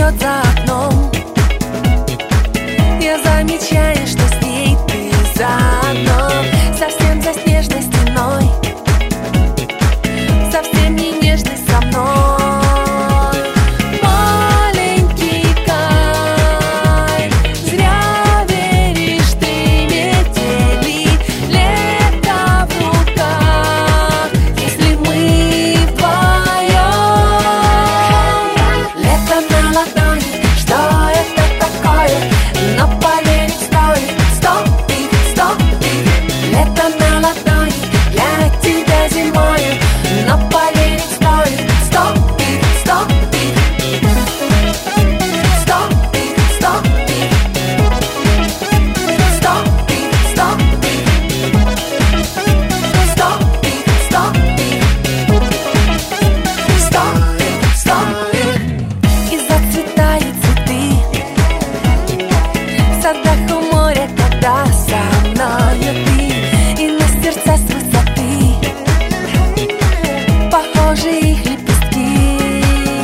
цветет за окном. Я замечаю, что с ней ты заодно. Совсем за снежной стеной, совсем не нежный со мной. Маленький кайф, зря веришь ты метели. Лето в руках, если мы вдвоем. Лето на ладони, что это такое? Но поверить стоит, стопит, стопит. Лето на ладони, для тебя зимою. Но поверить стоит, стопит, стопит. Стопит, стопит. Стопит, стопит. Стопит, стопит. Стопит, стопит. И зацветают цветы в садах у моря, когда со мною ты. И на сердца с высоты похожи их лепестки.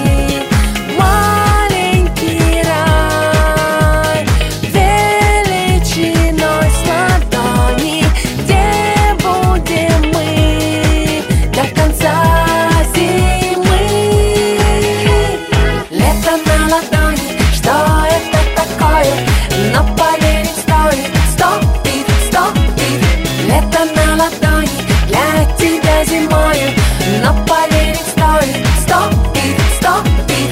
Маленький рай величиной с ладони, где будем мы до конца зимы. Лето на ладони, что это такое? Но поверить стоит, стопит, стопит. Лето на ладони, для тебя зимою. Но поверить стоит, стопит, стопит.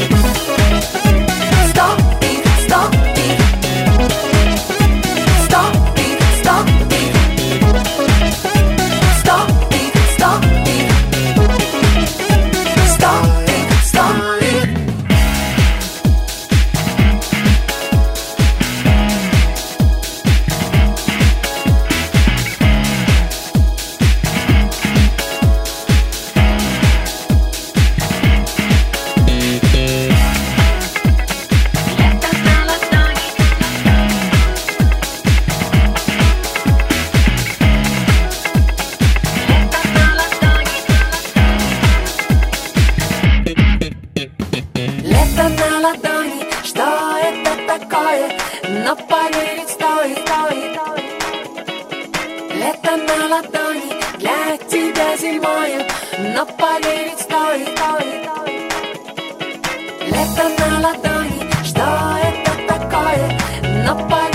Стопит, стопит. Стопит, стопит. Стопит, стопит. Стопит, стопит. Лето на ладони, что это такое? Но поверить стоит, стоит. Лето на ладони, для тебя зимою. Но поверить стоит, стоит. Лето на ладони, что это такое? Но поверить